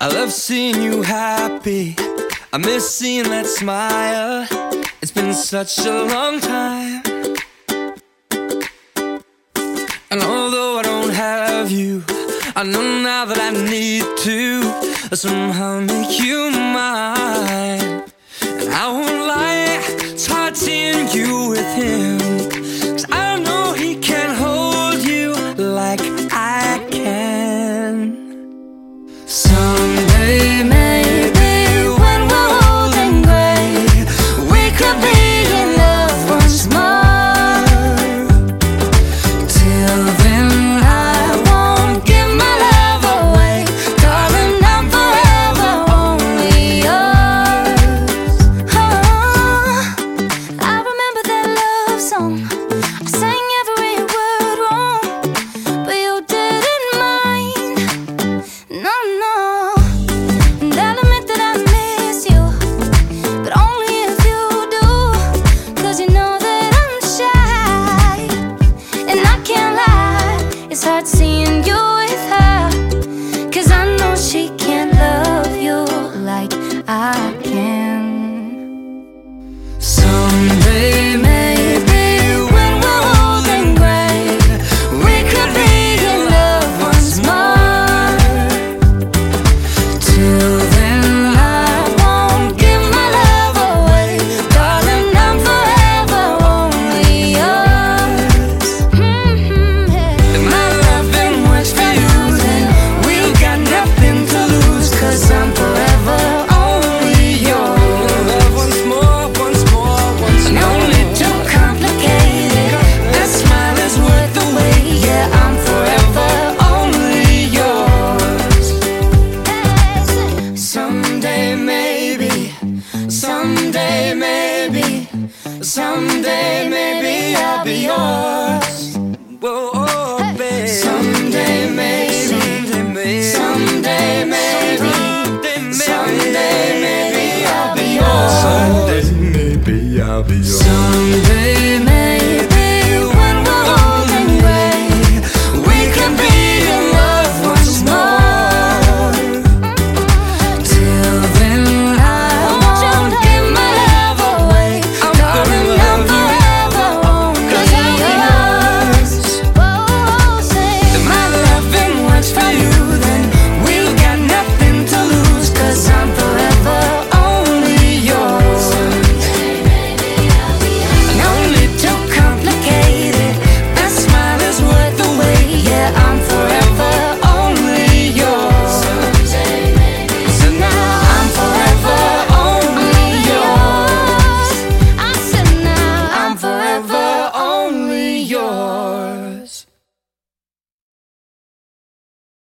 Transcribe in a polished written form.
I love seeing you happy. I miss seeing that smile. It's been such a long time. And although I don't have you, I know now that I need to somehow make you mine. And I won't lie, it's hard seeing you with him, 'cause I know he can't hold you like I can. Someday maybe when we're old and gray, we could be in love once more. Till then I won't give my love away, darling, I'm forever only yours. Oh, I remember that love song. I sang every word wrong, but you didn't mind. No, no. And I'll admit that I miss you, but only if you do, 'cause you know that I'm shy. And I can't lie, it's hard seeing you with her, 'cause I know she can't love you like I can. Someday maybe when we're old and gray, we could be in love once more. Till then I won't give my love away, darling, I'm forever only yours. If my loving works for you, then we've got nothing to lose, 'cause I'm forever only yours. Once more, once more, once more. No need to complicate it, that smile is worth the wait. Yeah, I'm forever only yours. Someday maybe, someday maybe, someday maybe I'll be yours. Whoa, oh, babe. Someday maybe, someday maybe, someday maybe I'll be yours. Someday maybe I'll be yours.